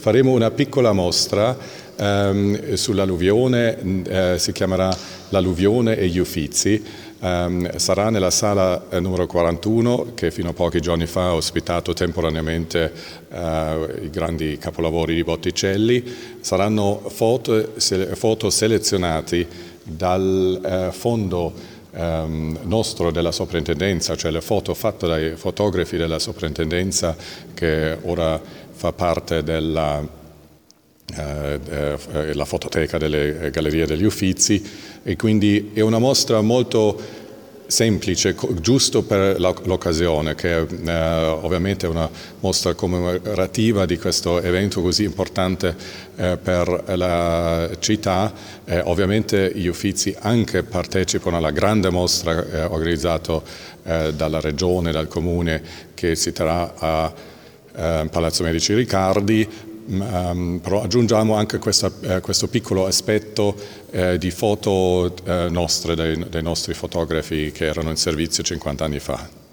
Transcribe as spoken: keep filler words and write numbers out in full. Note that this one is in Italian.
faremo una piccola mostra ehm, sull'alluvione, eh, si chiamerà L'alluvione e gli Uffizi. Um, sarà nella sala eh, numero quarantuno, che fino a pochi giorni fa ha ospitato temporaneamente uh, i grandi capolavori di Botticelli. Saranno foto, se, foto selezionati dal uh, fondo um, nostro della soprintendenza, cioè le foto fatte dai fotografi della soprintendenza, che ora fa parte della Eh, eh, la fototeca delle Gallerie degli Uffizi, e quindi è una mostra molto semplice, giusto per l'occasione, che eh, ovviamente è una mostra commemorativa di questo evento così importante eh, per la città. Eh, ovviamente gli Uffizi anche partecipano alla grande mostra eh, organizzata eh, dalla Regione, dal Comune, che si terrà a eh, Palazzo Medici Riccardi. Um, però aggiungiamo anche questa, eh, questo piccolo aspetto eh, di foto eh, nostre, dei, dei nostri fotografi che erano in servizio cinquanta anni fa.